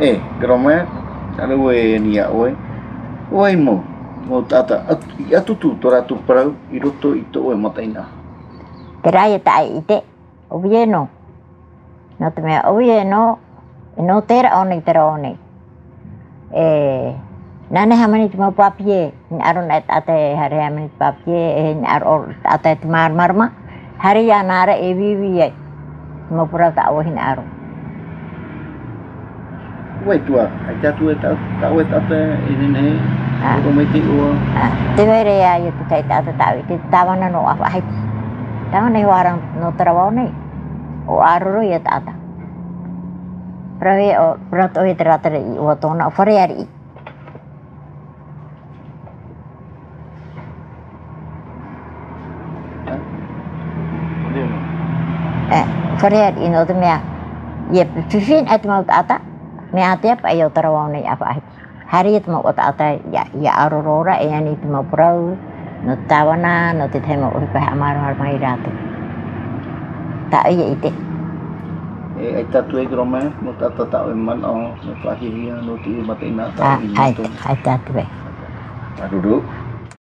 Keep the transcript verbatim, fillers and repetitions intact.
Eh, grome, ada we niya we. We mo, mo tata, at atu tu tora tu parau, iroto ito we mataina. Teraya tai ite, obieno. No te me obieno, no tera one tera one. Eh, nane hamani timo papie, ni aron et ate hari hamani papie, ni aron ate mar marma, hari ya nara ebi bi mo pura ta ohin aron. We tua, aja tu eta, ta we ate ini ne, ko meti o. Te vere ya yo te tai ate ta ite tawana no apa hai. Tawana ni warang no terawane. O aruro ya ta ata. Prawe o prato e trata i o tona foriari. Eh, foriari no te mea. Ye fifin at mau ata. Me ate pa yo terawane apa hai. Hari itu mau ata ya ya arurora e ani itu mau prau no tawana no te temo o pa amar mar mai rato. Ta ia ite. Eh, ai tatu e grome, mo tata ta o man o, no pahiria no ti mataina ta Ah, ai ai tatu e. Adudu.